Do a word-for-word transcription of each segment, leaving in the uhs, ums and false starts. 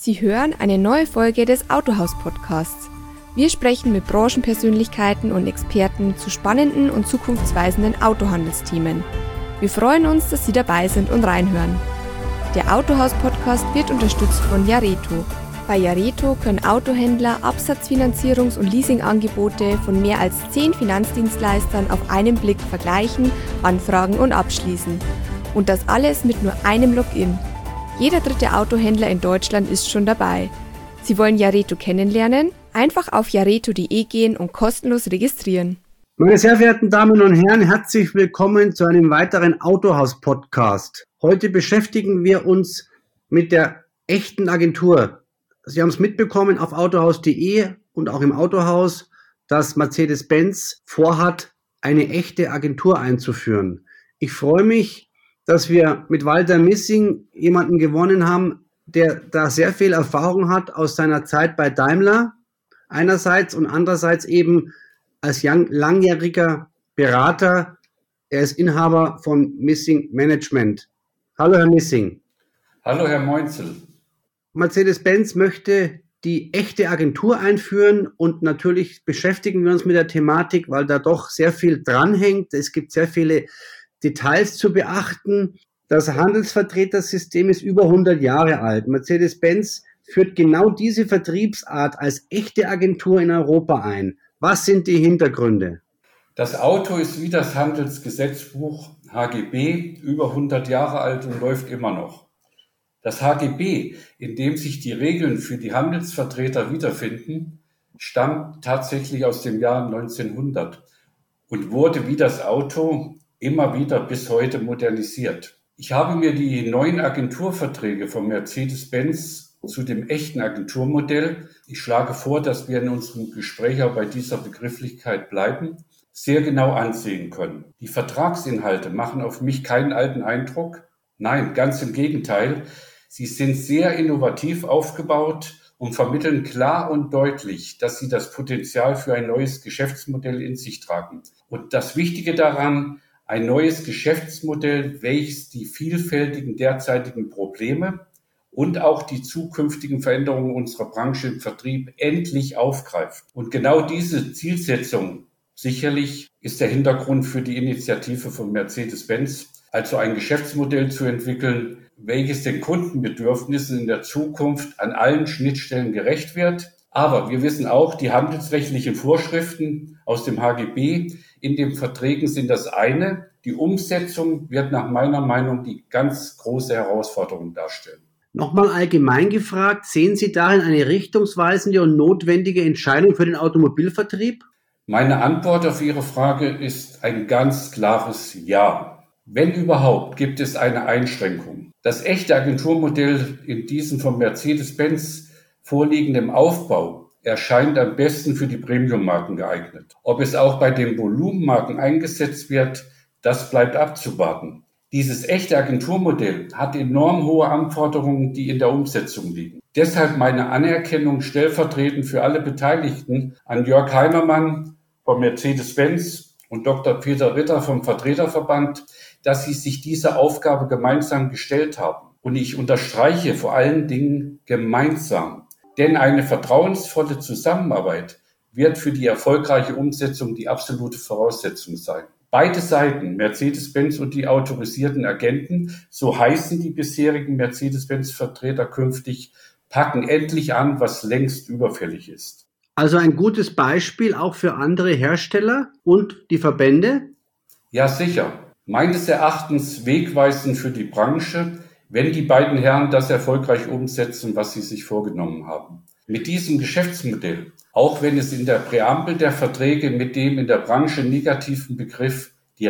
Sie hören eine neue Folge des Autohaus-Podcasts. Wir sprechen mit Branchenpersönlichkeiten und Experten zu spannenden und zukunftsweisenden Autohandelsthemen. Wir freuen uns, dass Sie dabei sind und reinhören. Der Autohaus-Podcast wird unterstützt von Jareto. Bei Jareto können Autohändler Absatzfinanzierungs- und Leasingangebote von mehr als zehn Finanzdienstleistern auf einen Blick vergleichen, anfragen und abschließen. Und das alles mit nur einem Login. Jeder dritte Autohändler in Deutschland ist schon dabei. Sie wollen Jareto kennenlernen? Einfach auf jareto punkt de gehen und kostenlos registrieren. Meine sehr verehrten Damen und Herren, herzlich willkommen zu einem weiteren Autohaus-Podcast. Heute beschäftigen wir uns mit der echten Agentur. Sie haben es mitbekommen auf autohaus punkt de und auch im Autohaus, dass Mercedes-Benz vorhat, eine echte Agentur einzuführen. Ich freue mich, dass wir mit Walter Missing jemanden gewonnen haben, der da sehr viel Erfahrung hat aus seiner Zeit bei Daimler einerseits und andererseits eben als langjähriger Berater. Er ist Inhaber von Missing Management. Hallo Herr Missing. Hallo Herr Moinzel. Mercedes-Benz möchte die echte Agentur einführen und natürlich beschäftigen wir uns mit der Thematik, weil da doch sehr viel dranhängt. Es gibt sehr viele Details zu beachten. Das Handelsvertretersystem ist über hundert Jahre alt. Mercedes-Benz führt genau diese Vertriebsart als echte Agentur in Europa ein. Was sind die Hintergründe? Das Auto ist wie das Handelsgesetzbuch H G B über hundert Jahre alt und läuft immer noch. Das H G B, in dem sich die Regeln für die Handelsvertreter wiederfinden, stammt tatsächlich aus dem Jahr neunzehnhundert und wurde wie das Auto immer wieder bis heute modernisiert. Ich habe mir die neuen Agenturverträge von Mercedes-Benz zu dem echten Agenturmodell, ich schlage vor, dass wir in unserem Gespräch auch bei dieser Begrifflichkeit bleiben, sehr genau ansehen können. Die Vertragsinhalte machen auf mich keinen alten Eindruck. Nein, ganz im Gegenteil. Sie sind sehr innovativ aufgebaut und vermitteln klar und deutlich, dass sie das Potenzial für ein neues Geschäftsmodell in sich tragen. Und das Wichtige daran, ein neues Geschäftsmodell, welches die vielfältigen derzeitigen Probleme und auch die zukünftigen Veränderungen unserer Branche im Vertrieb endlich aufgreift. Und genau diese Zielsetzung sicherlich ist der Hintergrund für die Initiative von Mercedes-Benz, also ein Geschäftsmodell zu entwickeln, welches den Kundenbedürfnissen in der Zukunft an allen Schnittstellen gerecht wird. Aber wir wissen auch, die handelsrechtlichen Vorschriften aus dem H G B in den Verträgen sind das eine. Die Umsetzung wird nach meiner Meinung die ganz große Herausforderung darstellen. Nochmal allgemein gefragt, sehen Sie darin eine richtungsweisende und notwendige Entscheidung für den Automobilvertrieb? Meine Antwort auf Ihre Frage ist ein ganz klares Ja. Wenn überhaupt, gibt es eine Einschränkung. Das echte Agenturmodell in diesem von Mercedes-Benz vorliegenden Aufbau erscheint am besten für die Premium-Marken geeignet. Ob es auch bei den Volumenmarken eingesetzt wird, das bleibt abzuwarten. Dieses echte Agenturmodell hat enorm hohe Anforderungen, die in der Umsetzung liegen. Deshalb meine Anerkennung stellvertretend für alle Beteiligten an Jörg Heimermann von Mercedes-Benz und Doktor Peter Ritter vom Vertreterverband, dass sie sich diese Aufgabe gemeinsam gestellt haben. Und ich unterstreiche vor allen Dingen gemeinsam. Denn eine vertrauensvolle Zusammenarbeit wird für die erfolgreiche Umsetzung die absolute Voraussetzung sein. Beide Seiten, Mercedes-Benz und die autorisierten Agenten, so heißen die bisherigen Mercedes-Benz-Vertreter künftig, packen endlich an, was längst überfällig ist. Also ein gutes Beispiel auch für andere Hersteller und die Verbände? Ja, sicher. Meines Erachtens wegweisend für die Branche, wenn die beiden Herren das erfolgreich umsetzen, was sie sich vorgenommen haben. Mit diesem Geschäftsmodell, auch wenn es in der Präambel der Verträge mit dem in der Branche negativen Begriff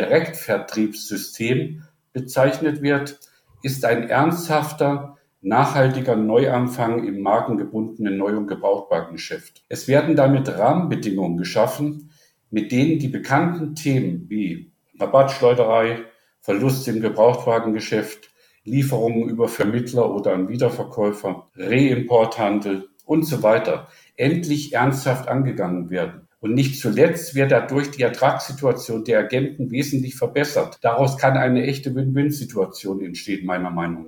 Direktvertriebssystem bezeichnet wird, ist ein ernsthafter, nachhaltiger Neuanfang im markengebundenen Neu- und Gebrauchtwagengeschäft. Es werden damit Rahmenbedingungen geschaffen, mit denen die bekannten Themen wie Rabattschleuderei, Verlust im Gebrauchtwagengeschäft, Lieferungen über Vermittler oder an Wiederverkäufer, Reimporthandel und so weiter endlich ernsthaft angegangen werden. Und nicht zuletzt wird dadurch die Ertragssituation der Agenten wesentlich verbessert. Daraus kann eine echte Win-Win-Situation entstehen, meiner Meinung nach.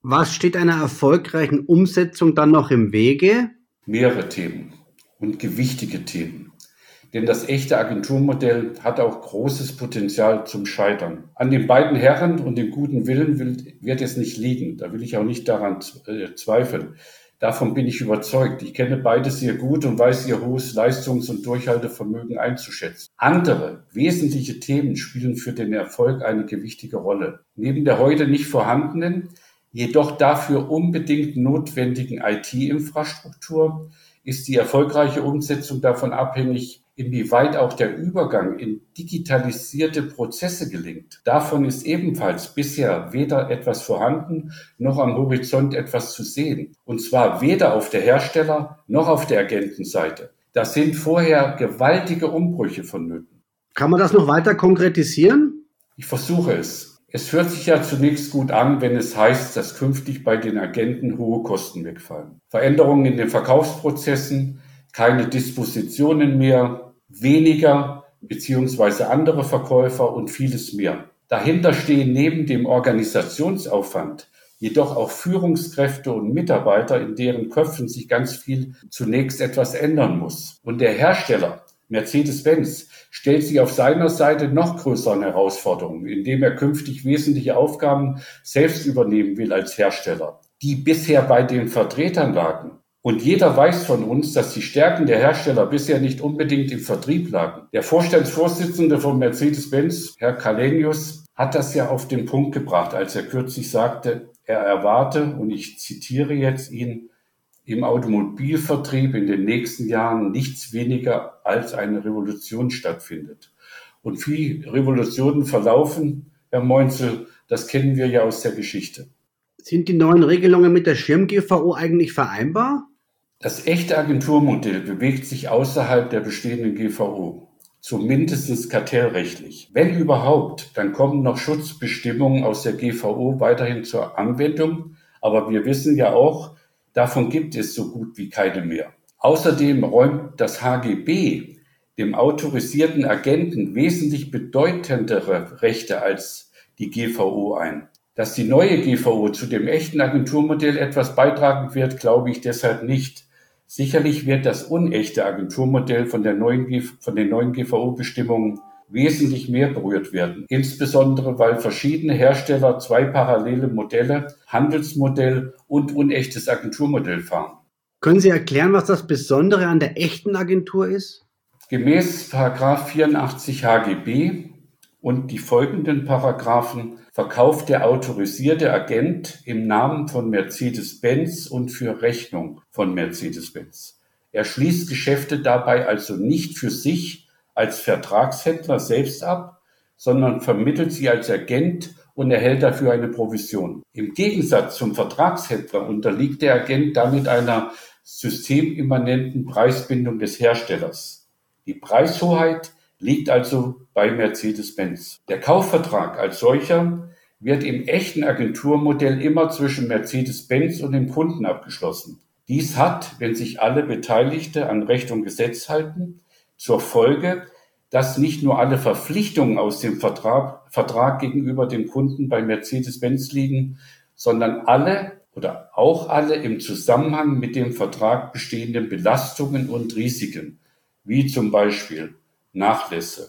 Was steht einer erfolgreichen Umsetzung dann noch im Wege? Mehrere Themen und gewichtige Themen. Denn das echte Agenturmodell hat auch großes Potenzial zum Scheitern. An den beiden Herren und dem guten Willen wird es nicht liegen. Da will ich auch nicht daran äh, zweifeln. Davon bin ich überzeugt. Ich kenne beide sehr gut und weiß ihr hohes Leistungs- und Durchhaltevermögen einzuschätzen. Andere wesentliche Themen spielen für den Erfolg eine gewichtige Rolle. Neben der heute nicht vorhandenen, jedoch dafür unbedingt notwendigen I T-Infrastruktur ist die erfolgreiche Umsetzung davon abhängig, inwieweit auch der Übergang in digitalisierte Prozesse gelingt. Davon ist ebenfalls bisher weder etwas vorhanden, noch am Horizont etwas zu sehen. Und zwar weder auf der Hersteller- noch auf der Agentenseite. Da sind vorher gewaltige Umbrüche vonnöten. Kann man das noch weiter konkretisieren? Ich versuche es. Es hört sich ja zunächst gut an, wenn es heißt, dass künftig bei den Agenten hohe Kosten wegfallen. Veränderungen in den Verkaufsprozessen, keine Dispositionen mehr, weniger bzw. andere Verkäufer und vieles mehr. Dahinter stehen neben dem Organisationsaufwand jedoch auch Führungskräfte und Mitarbeiter, in deren Köpfen sich ganz viel zunächst etwas ändern muss. Und der Hersteller Mercedes-Benz stellt sich auf seiner Seite noch größeren Herausforderungen, indem er künftig wesentliche Aufgaben selbst übernehmen will als Hersteller, die bisher bei den Vertretern lagen. Und jeder weiß von uns, dass die Stärken der Hersteller bisher nicht unbedingt im Vertrieb lagen. Der Vorstandsvorsitzende von Mercedes-Benz, Herr Källenius, hat das ja auf den Punkt gebracht, als er kürzlich sagte, er erwarte, und ich zitiere jetzt ihn, im Automobilvertrieb in den nächsten Jahren nichts weniger als eine Revolution stattfindet. Und wie Revolutionen verlaufen, Herr Moinzel, das kennen wir ja aus der Geschichte. Sind die neuen Regelungen mit der Schirm-G V O eigentlich vereinbar? Das echte Agenturmodell bewegt sich außerhalb der bestehenden G V O, zumindest kartellrechtlich. Wenn überhaupt, dann kommen noch Schutzbestimmungen aus der G V O weiterhin zur Anwendung, aber wir wissen ja auch, davon gibt es so gut wie keine mehr. Außerdem räumt das H G B dem autorisierten Agenten wesentlich bedeutendere Rechte als die G V O ein. Dass die neue G V O zu dem echten Agenturmodell etwas beitragen wird, glaube ich deshalb nicht. Sicherlich wird das unechte Agenturmodell von, der neuen G- von den neuen G V O-Bestimmungen wesentlich mehr berührt werden. Insbesondere, weil verschiedene Hersteller zwei parallele Modelle, Handelsmodell und unechtes Agenturmodell fahren. Können Sie erklären, was das Besondere an der echten Agentur ist? Gemäß Paragraph vierundachtzig H G B und die folgenden Paragraphen verkauft der autorisierte Agent im Namen von Mercedes-Benz und für Rechnung von Mercedes-Benz. Er schließt Geschäfte dabei also nicht für sich als Vertragshändler selbst ab, sondern vermittelt sie als Agent und erhält dafür eine Provision. Im Gegensatz zum Vertragshändler unterliegt der Agent damit einer systemimmanenten Preisbindung des Herstellers. Die Preishoheit liegt also bei Mercedes-Benz. Der Kaufvertrag als solcher wird im echten Agenturmodell immer zwischen Mercedes-Benz und dem Kunden abgeschlossen. Dies hat, wenn sich alle Beteiligte an Recht und Gesetz halten, zur Folge, dass nicht nur alle Verpflichtungen aus dem Vertrag, Vertrag gegenüber dem Kunden bei Mercedes-Benz liegen, sondern alle oder auch alle im Zusammenhang mit dem Vertrag bestehenden Belastungen und Risiken, wie zum Beispiel Nachlässe,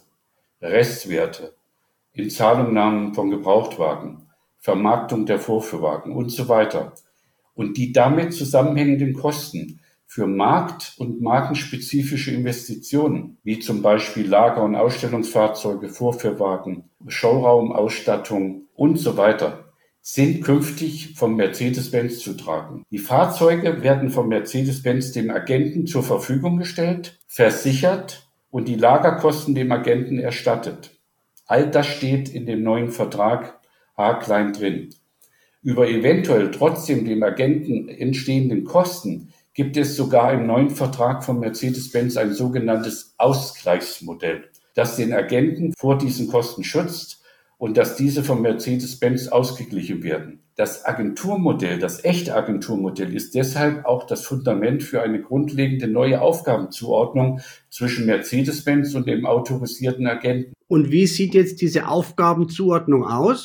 Restwerte, Inzahlungnahmen von Gebrauchtwagen, Vermarktung der Vorführwagen und so weiter und die damit zusammenhängenden Kosten für markt- und markenspezifische Investitionen, wie zum Beispiel Lager- und Ausstellungsfahrzeuge, Vorführwagen, Showraumausstattung und so weiter, sind künftig vom Mercedes-Benz zu tragen. Die Fahrzeuge werden vom Mercedes-Benz dem Agenten zur Verfügung gestellt, versichert und die Lagerkosten dem Agenten erstattet. All das steht in dem neuen Vertrag haarklein drin. Über eventuell trotzdem dem Agenten entstehenden Kosten gibt es sogar im neuen Vertrag von Mercedes-Benz ein sogenanntes Ausgleichsmodell, das den Agenten vor diesen Kosten schützt und dass diese von Mercedes-Benz ausgeglichen werden. Das Agenturmodell, das echte Agenturmodell ist deshalb auch das Fundament für eine grundlegende neue Aufgabenzuordnung zwischen Mercedes-Benz und dem autorisierten Agenten. Und wie sieht jetzt diese Aufgabenzuordnung aus?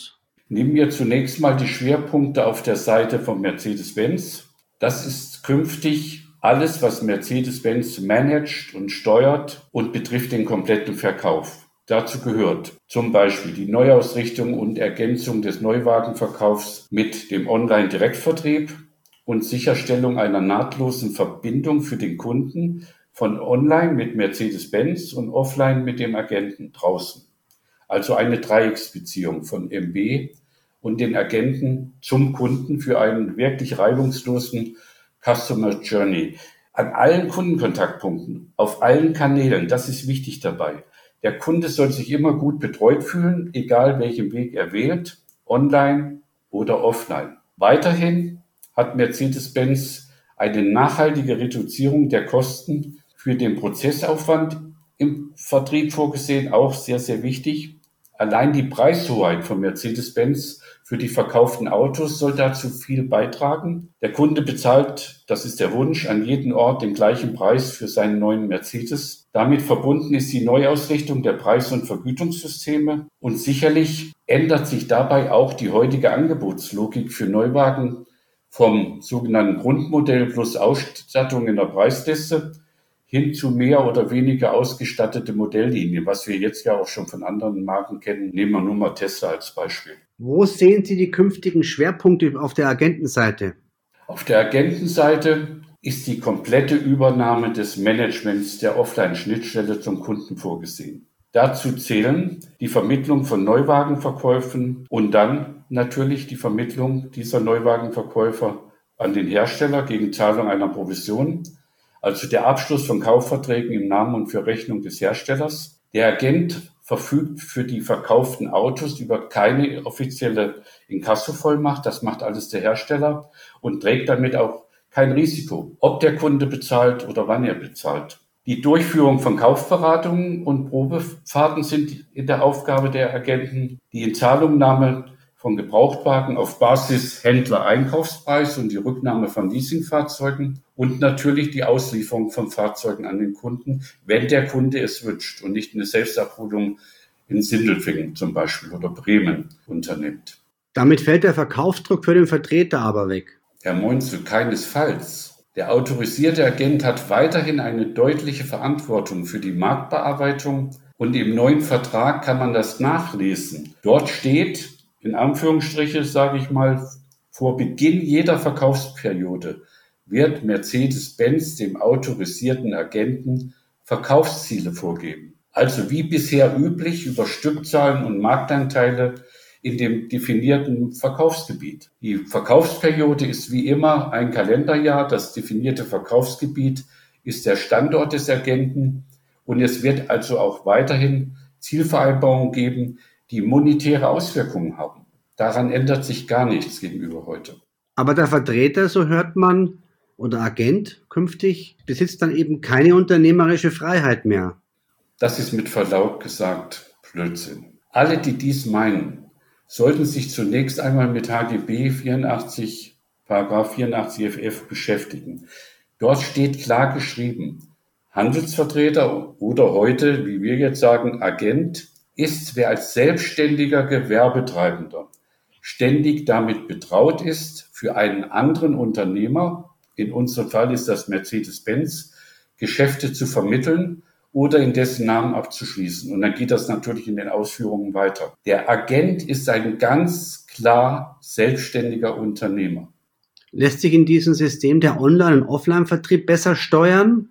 Nehmen wir zunächst mal die Schwerpunkte auf der Seite von Mercedes-Benz. Das ist künftig alles, was Mercedes-Benz managt und steuert und betrifft den kompletten Verkauf. Dazu gehört zum Beispiel die Neuausrichtung und Ergänzung des Neuwagenverkaufs mit dem Online-Direktvertrieb und Sicherstellung einer nahtlosen Verbindung für den Kunden von online mit Mercedes-Benz und offline mit dem Agenten draußen. Also eine Dreiecksbeziehung von M B und den Agenten zum Kunden für einen wirklich reibungslosen Customer Journey. An allen Kundenkontaktpunkten, auf allen Kanälen, das ist wichtig dabei. Der Kunde soll sich immer gut betreut fühlen, egal welchen Weg er wählt, online oder offline. Weiterhin hat Mercedes-Benz eine nachhaltige Reduzierung der Kosten für den Prozessaufwand im Vertrieb vorgesehen, auch sehr, sehr wichtig. Allein die Preishoheit von Mercedes-Benz für die verkauften Autos soll dazu viel beitragen. Der Kunde bezahlt, das ist der Wunsch, an jedem Ort den gleichen Preis für seinen neuen Mercedes. Damit verbunden ist die Neuausrichtung der Preis- und Vergütungssysteme. Und sicherlich ändert sich dabei auch die heutige Angebotslogik für Neuwagen vom sogenannten Grundmodell plus Ausstattung in der Preisliste hin zu mehr oder weniger ausgestattete Modelllinien, was wir jetzt ja auch schon von anderen Marken kennen. Nehmen wir nur mal Tesla als Beispiel. Wo sehen Sie die künftigen Schwerpunkte auf der Agentenseite? Auf der Agentenseite ist die komplette Übernahme des Managements der Offline-Schnittstelle zum Kunden vorgesehen. Dazu zählen die Vermittlung von Neuwagenverkäufen und dann natürlich die Vermittlung dieser Neuwagenverkäufer an den Hersteller gegen Zahlung einer Provision, also der Abschluss von Kaufverträgen im Namen und für Rechnung des Herstellers. Der Agent verfügt für die verkauften Autos über keine offizielle Inkassovollmacht, das macht alles der Hersteller und trägt damit auch kein Risiko, ob der Kunde bezahlt oder wann er bezahlt. Die Durchführung von Kaufberatungen und Probefahrten sind in der Aufgabe der Agenten. Die Inzahlungnahme von Gebrauchtwagen auf Basis Händler-Einkaufspreis und die Rücknahme von Leasingfahrzeugen und natürlich die Auslieferung von Fahrzeugen an den Kunden, wenn der Kunde es wünscht und nicht eine Selbstabholung in Sindelfingen zum Beispiel oder Bremen unternimmt. Damit fällt der Verkaufsdruck für den Vertreter aber weg. Herr Moinzel, keinesfalls. Der autorisierte Agent hat weiterhin eine deutliche Verantwortung für die Marktbearbeitung und im neuen Vertrag kann man das nachlesen. Dort steht, in Anführungsstriche sage ich mal, vor Beginn jeder Verkaufsperiode wird Mercedes-Benz dem autorisierten Agenten Verkaufsziele vorgeben. Also wie bisher üblich über Stückzahlen und Marktanteile in dem definierten Verkaufsgebiet. Die Verkaufsperiode ist wie immer ein Kalenderjahr. Das definierte Verkaufsgebiet ist der Standort des Agenten und es wird also auch weiterhin Zielvereinbarungen geben, die monetäre Auswirkungen haben. Daran ändert sich gar nichts gegenüber heute. Aber der Vertreter, so hört man, oder Agent künftig, besitzt dann eben keine unternehmerische Freiheit mehr. Das ist mit Verlaub gesagt Blödsinn. Alle, die dies meinen, sollten sich zunächst einmal mit H G B vierundachtzig, Paragraph vierundachtzig F F beschäftigen. Dort steht klar geschrieben, Handelsvertreter oder heute, wie wir jetzt sagen, Agent, ist, wer als selbstständiger Gewerbetreibender ständig damit betraut ist, für einen anderen Unternehmer, in unserem Fall ist das Mercedes-Benz, Geschäfte zu vermitteln oder in dessen Namen abzuschließen. Und dann geht das natürlich in den Ausführungen weiter. Der Agent ist ein ganz klar selbstständiger Unternehmer. Lässt sich in diesem System der Online- und Offline-Vertrieb besser steuern?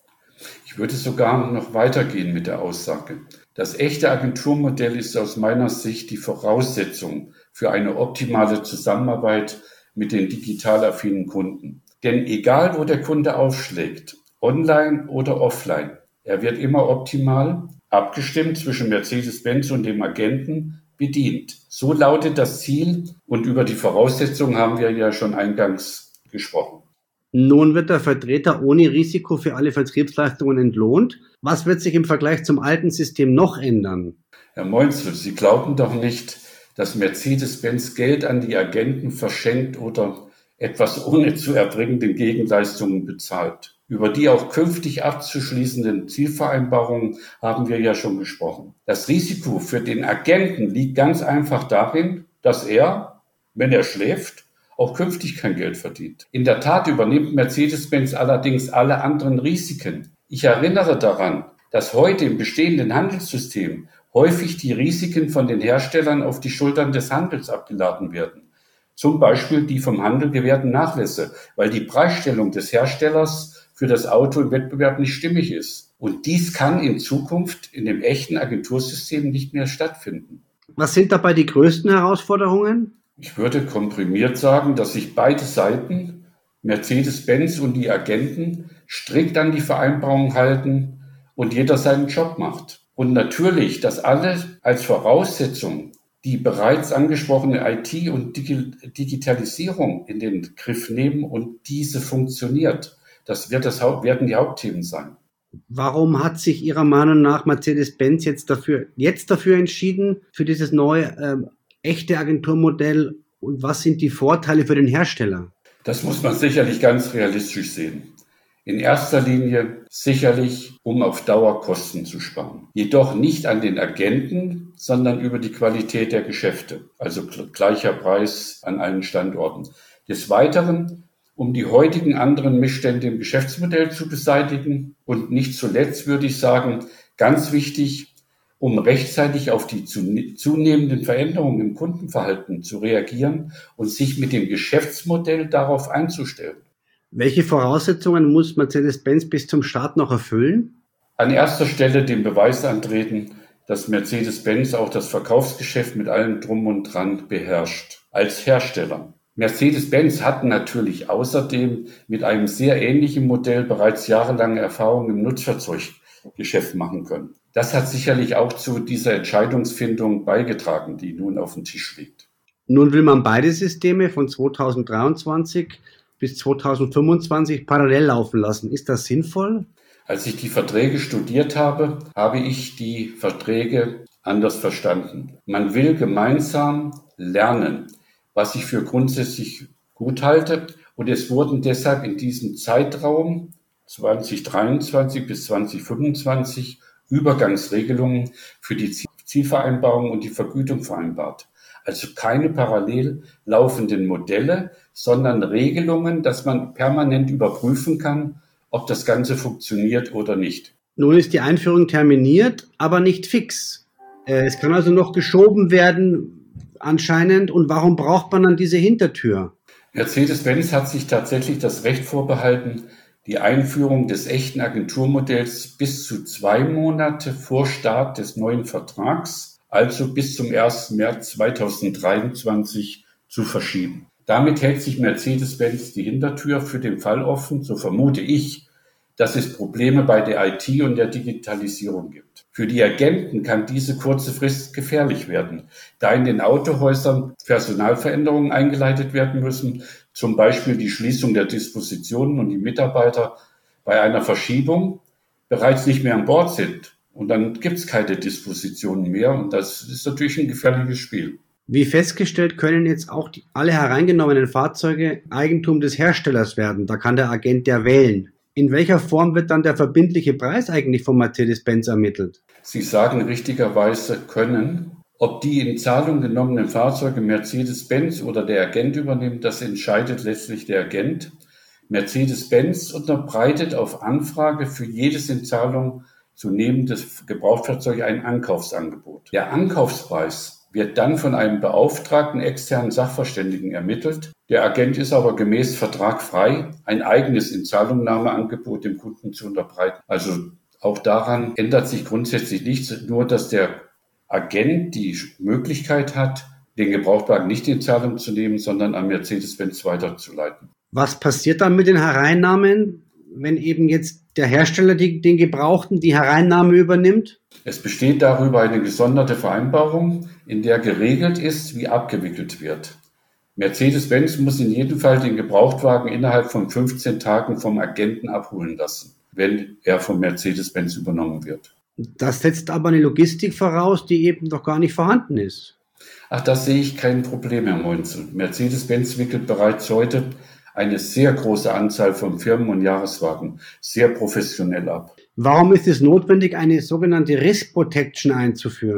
Ich würde sogar noch weitergehen mit der Aussage. Das echte Agenturmodell ist aus meiner Sicht die Voraussetzung für eine optimale Zusammenarbeit mit den digital affinen Kunden. Denn egal, wo der Kunde aufschlägt, online oder offline, er wird immer optimal, abgestimmt zwischen Mercedes-Benz und dem Agenten, bedient. So lautet das Ziel und über die Voraussetzungen haben wir ja schon eingangs gesprochen. Nun wird der Vertreter ohne Risiko für alle Vertriebsleistungen entlohnt. Was wird sich im Vergleich zum alten System noch ändern? Herr Moinzel, Sie glauben doch nicht, dass Mercedes-Benz Geld an die Agenten verschenkt oder etwas ohne zu erbringenden Gegenleistungen bezahlt. Über die auch künftig abzuschließenden Zielvereinbarungen haben wir ja schon gesprochen. Das Risiko für den Agenten liegt ganz einfach darin, dass er, wenn er schläft, auch künftig kein Geld verdient. In der Tat übernimmt Mercedes-Benz allerdings alle anderen Risiken. Ich erinnere daran, dass heute im bestehenden Handelssystem häufig die Risiken von den Herstellern auf die Schultern des Handels abgeladen werden. Zum Beispiel die vom Handel gewährten Nachlässe, weil die Preisstellung des Herstellers für das Auto im Wettbewerb nicht stimmig ist. Und dies kann in Zukunft in dem echten Agentursystem nicht mehr stattfinden. Was sind dabei die größten Herausforderungen? Ich würde komprimiert sagen, dass sich beide Seiten, Mercedes-Benz und die Agenten, strikt an die Vereinbarung halten und jeder seinen Job macht. Und natürlich, dass alle als Voraussetzung die bereits angesprochene I T- und Digitalisierung in den Griff nehmen und diese funktioniert. Das, wird das werden die Hauptthemen sein. Warum hat sich Ihrer Meinung nach Mercedes-Benz jetzt dafür, jetzt dafür entschieden, für dieses neue äh, echte Agenturmodell, und was sind die Vorteile für den Hersteller? Das muss man sicherlich ganz realistisch sehen. In erster Linie sicherlich, um auf Dauer Kosten zu sparen. Jedoch nicht an den Agenten, sondern über die Qualität der Geschäfte, also gleicher Preis an allen Standorten. Des Weiteren, um die heutigen anderen Missstände im Geschäftsmodell zu beseitigen und nicht zuletzt würde ich sagen, ganz wichtig, um rechtzeitig auf die zunehmenden Veränderungen im Kundenverhalten zu reagieren und sich mit dem Geschäftsmodell darauf einzustellen. Welche Voraussetzungen muss Mercedes-Benz bis zum Start noch erfüllen? An erster Stelle den Beweis antreten, dass Mercedes-Benz auch das Verkaufsgeschäft mit allem Drum und Dran beherrscht, als Hersteller. Mercedes-Benz hat natürlich außerdem mit einem sehr ähnlichen Modell bereits jahrelange Erfahrung im Nutzfahrzeuggeschäft machen können. Das hat sicherlich auch zu dieser Entscheidungsfindung beigetragen, die nun auf dem Tisch liegt. Nun will man beide Systeme von zweitausenddreiundzwanzig bis zweitausendfünfundzwanzig parallel laufen lassen. Ist das sinnvoll? Als ich die Verträge studiert habe, habe ich die Verträge anders verstanden. Man will gemeinsam lernen, was ich für grundsätzlich gut halte. Und es wurden deshalb in diesem Zeitraum zweitausenddreiundzwanzig bis zweitausendfünfundzwanzig Übergangsregelungen für die Zielvereinbarung und die Vergütung vereinbart. Also keine parallel laufenden Modelle, sondern Regelungen, dass man permanent überprüfen kann, ob das Ganze funktioniert oder nicht. Nun ist die Einführung terminiert, aber nicht fix. Es kann also noch geschoben werden, anscheinend. Und warum braucht man dann diese Hintertür? Mercedes-Benz hat sich tatsächlich das Recht vorbehalten, die Einführung des echten Agenturmodells bis zu zwei Monate vor Start des neuen Vertrags, also bis zum ersten März zweitausenddreiundzwanzig, zu verschieben. Damit hält sich Mercedes-Benz die Hintertür für den Fall offen, so vermute ich, dass es Probleme bei der I T und der Digitalisierung gibt. Für die Agenten kann diese kurze Frist gefährlich werden, da in den Autohäusern Personalveränderungen eingeleitet werden müssen, zum Beispiel die Schließung der Dispositionen und die Mitarbeiter bei einer Verschiebung bereits nicht mehr an Bord sind. Und dann gibt es keine Dispositionen mehr und das ist natürlich ein gefährliches Spiel. Wie festgestellt, können jetzt auch die, alle hereingenommenen Fahrzeuge Eigentum des Herstellers werden. Da kann der Agent ja wählen. In welcher Form wird dann der verbindliche Preis eigentlich von Mercedes-Benz ermittelt? Sie sagen richtigerweise können. Ob die in Zahlung genommenen Fahrzeuge Mercedes-Benz oder der Agent übernimmt, das entscheidet letztlich der Agent. Mercedes-Benz unterbreitet auf Anfrage für jedes in Zahlung zu nehmendes Gebrauchtfahrzeug ein Ankaufsangebot. Der Ankaufspreis wird dann von einem beauftragten externen Sachverständigen ermittelt. Der Agent ist aber gemäß Vertrag frei, ein eigenes Inzahlungnahmeangebot dem Kunden zu unterbreiten. Also auch daran ändert sich grundsätzlich nichts, nur dass der Agent die Möglichkeit hat, den Gebrauchtwagen nicht in Zahlung zu nehmen, sondern an Mercedes-Benz weiterzuleiten. Was passiert dann mit den Hereinnahmen, wenn eben jetzt der Hersteller die, den Gebrauchten die Hereinnahme übernimmt? Es besteht darüber eine gesonderte Vereinbarung, in der geregelt ist, wie abgewickelt wird. Mercedes-Benz muss in jedem Fall den Gebrauchtwagen innerhalb von fünfzehn Tagen vom Agenten abholen lassen, wenn er von Mercedes-Benz übernommen wird. Das setzt aber eine Logistik voraus, die eben noch gar nicht vorhanden ist. Ach, das sehe ich kein Problem, Herr Moinzel. Mercedes-Benz wickelt bereits heute eine sehr große Anzahl von Firmen- und Jahreswagen sehr professionell ab. Warum ist es notwendig, eine sogenannte Risk Protection einzuführen?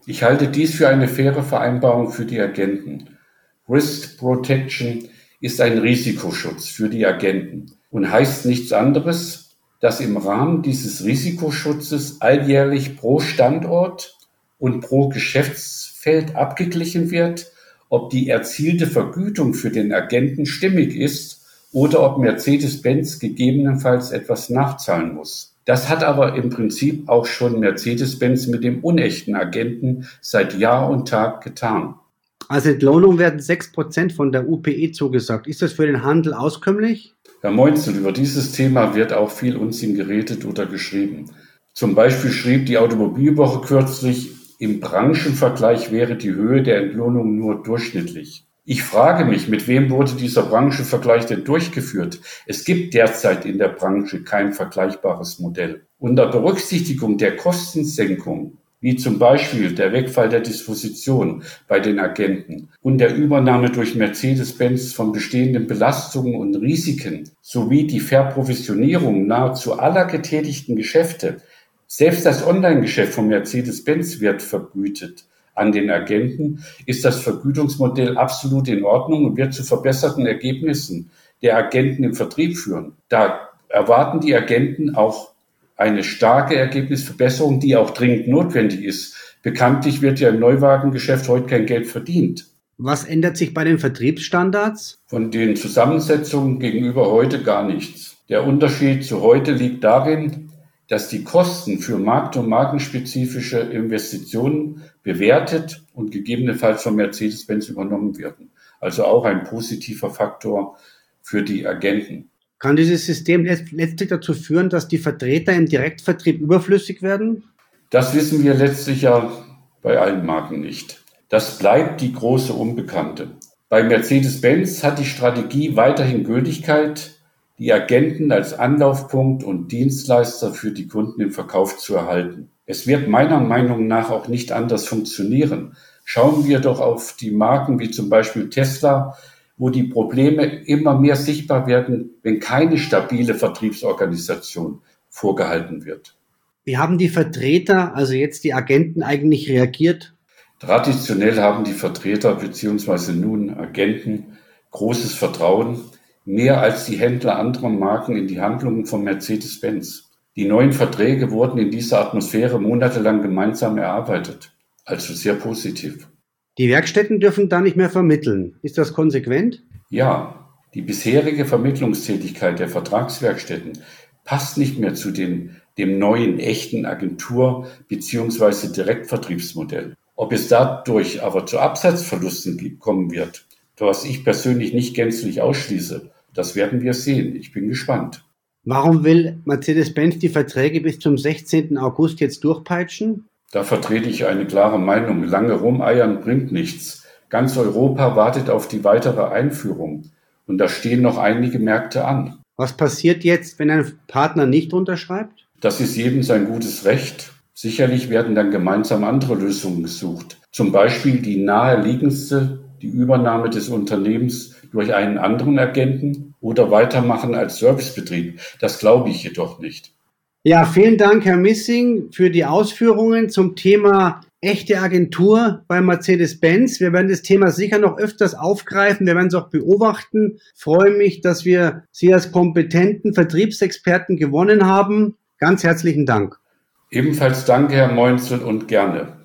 Ich halte dies für eine faire Vereinbarung für die Agenten. Risk Protection ist ein Risikoschutz für die Agenten und heißt nichts anderes, dass im Rahmen dieses Risikoschutzes alljährlich pro Standort und pro Geschäftsfeld abgeglichen wird, ob die erzielte Vergütung für den Agenten stimmig ist oder ob Mercedes-Benz gegebenenfalls etwas nachzahlen muss. Das hat aber im Prinzip auch schon Mercedes-Benz mit dem unechten Agenten seit Jahr und Tag getan. Als Entlohnung werden sechs Prozent von der U P E zugesagt. Ist das für den Handel auskömmlich? Herr Moinzel, über dieses Thema wird auch viel Unsinn geredet oder geschrieben. Zum Beispiel schrieb die Automobilwoche kürzlich, im Branchenvergleich wäre die Höhe der Entlohnung nur durchschnittlich. Ich frage mich, mit wem wurde dieser Branchenvergleich denn durchgeführt? Es gibt derzeit in der Branche kein vergleichbares Modell. Unter Berücksichtigung der Kostensenkung, wie zum Beispiel der Wegfall der Disposition bei den Agenten und der Übernahme durch Mercedes-Benz von bestehenden Belastungen und Risiken sowie die Verprovisionierung nahezu aller getätigten Geschäfte, selbst das Online-Geschäft von Mercedes-Benz wird vergütet an den Agenten, ist das Vergütungsmodell absolut in Ordnung und wird zu verbesserten Ergebnissen der Agenten im Vertrieb führen. Da erwarten die Agenten auch eine starke Ergebnisverbesserung, die auch dringend notwendig ist. Bekanntlich wird ja im Neuwagengeschäft heute kein Geld verdient. Was ändert sich bei den Vertriebsstandards? Von den Zusammensetzungen gegenüber heute gar nichts. Der Unterschied zu heute liegt darin, dass die Kosten für markt- und markenspezifische Investitionen bewertet und gegebenenfalls von Mercedes-Benz übernommen werden. Also auch ein positiver Faktor für die Agenten. Kann dieses System letztlich dazu führen, dass die Vertreter im Direktvertrieb überflüssig werden? Das wissen wir letztlich ja bei allen Marken nicht. Das bleibt die große Unbekannte. Bei Mercedes-Benz hat die Strategie weiterhin Gültigkeit, die Agenten als Anlaufpunkt und Dienstleister für die Kunden im Verkauf zu erhalten. Es wird meiner Meinung nach auch nicht anders funktionieren. Schauen wir doch auf die Marken wie zum Beispiel Tesla, wo die Probleme immer mehr sichtbar werden, wenn keine stabile Vertriebsorganisation vorgehalten wird. Wie haben die Vertreter, also jetzt die Agenten, eigentlich reagiert? Traditionell haben die Vertreter bzw. nun Agenten großes Vertrauen, mehr als die Händler anderer Marken in die Handlungen von Mercedes-Benz. Die neuen Verträge wurden in dieser Atmosphäre monatelang gemeinsam erarbeitet. Also sehr positiv. Die Werkstätten dürfen da nicht mehr vermitteln. Ist das konsequent? Ja, die bisherige Vermittlungstätigkeit der Vertragswerkstätten passt nicht mehr zu den, dem neuen echten Agentur- bzw. Direktvertriebsmodell. Ob es dadurch aber zu Absatzverlusten kommen wird, was ich persönlich nicht gänzlich ausschließe, das werden wir sehen. Ich bin gespannt. Warum will Mercedes-Benz die Verträge bis zum sechzehnten August jetzt durchpeitschen? Da vertrete ich eine klare Meinung. Lange rumeiern bringt nichts. Ganz Europa wartet auf die weitere Einführung. Und da stehen noch einige Märkte an. Was passiert jetzt, wenn ein Partner nicht unterschreibt? Das ist jedem sein gutes Recht. Sicherlich werden dann gemeinsam andere Lösungen gesucht. Zum Beispiel die naheliegendste, die Übernahme des Unternehmens durch einen anderen Agenten oder Weitermachen als Servicebetrieb. Das glaube ich jedoch nicht. Ja, vielen Dank, Herr Missing, für die Ausführungen zum Thema echte Agentur bei Mercedes-Benz. Wir werden das Thema sicher noch öfters aufgreifen. Wir werden es auch beobachten. Ich freue mich, dass wir Sie als kompetenten Vertriebsexperten gewonnen haben. Ganz herzlichen Dank. Ebenfalls danke, Herr Moinzel, und gerne.